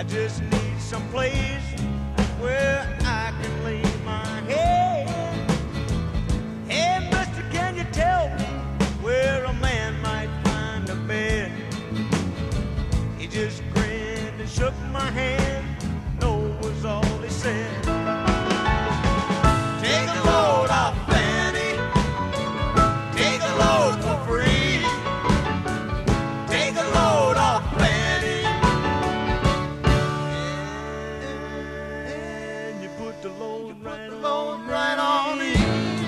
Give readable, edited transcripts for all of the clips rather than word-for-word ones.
just need some place where I can lay my head. Hey, mister, can you tell me where a man might find a bed? He just grinned and shook my hand. No was all he said. Take a load off Fanny. Take a load for free. Take a load off Fanny. And you put the load right on me.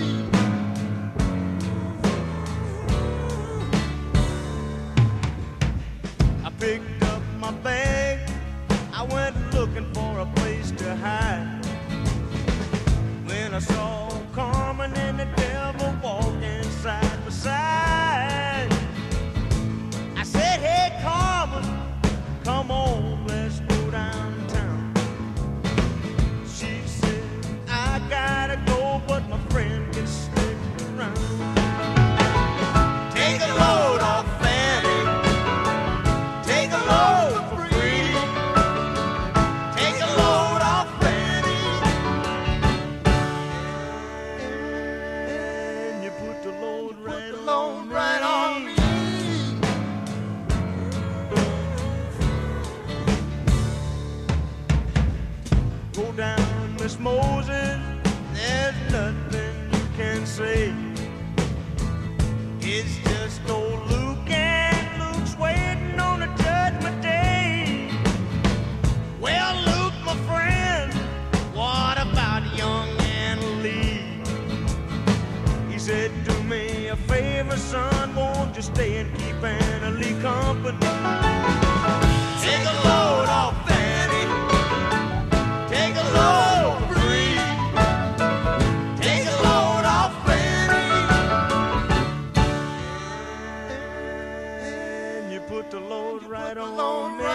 I picked up my bag. I went looking for a place to hide. When I saw Carmen and the devil walking side by side, I said, hey Carmen, come on, let's go downtown. She said, I gotta go, but my friend can stick around. Take a load off Fanny. Take a load for free. Take a load off Fanny. And you put the load right on me. Go down, Miss Moses, there's nothing you can say. It's just old Luke, and Luke's waiting on the judgment day. Well, Luke, my friend, what about young Anna Lee? He said, do me a favor, son, won't you stay and keep Anna Lee company? Take a load off Fanny. Take a load free. Take a load off Fanny. And you put the load right on me.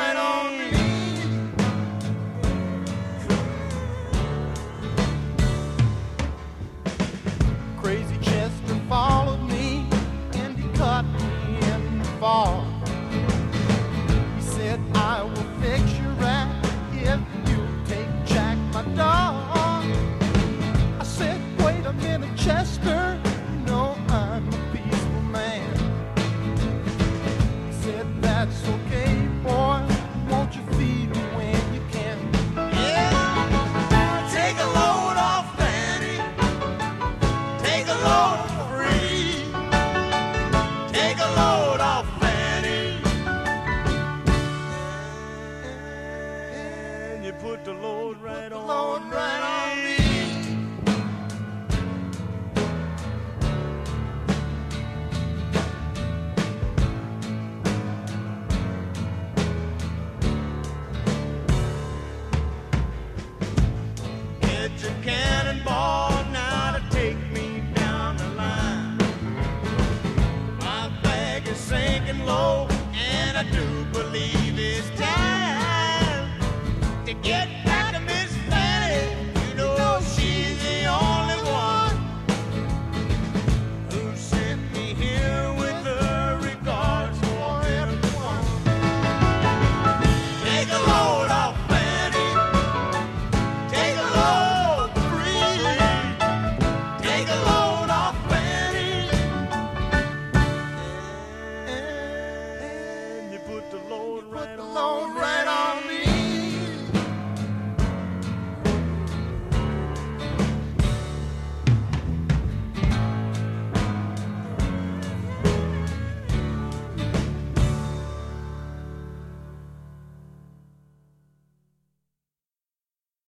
Crazy Chester followed me and he caught me in the fall. He said, I will fix your rat if you take Jack, my dog. I said, wait a minute, Chester, you know I'm a peaceful man. He said, that's okay, boy, won't you feed me when you can? Yeah, take a load off Fanny. Take a load free. Take a load off Fanny. And you put the load right on me. It's a cannonball now to take me down the line. My bag is sinking low, and I do believe it's time to get back to Miss Fanny. You know she's the only one who sent me here with her regards for everyone. Take a load off Fanny. Take a load free. Take a load.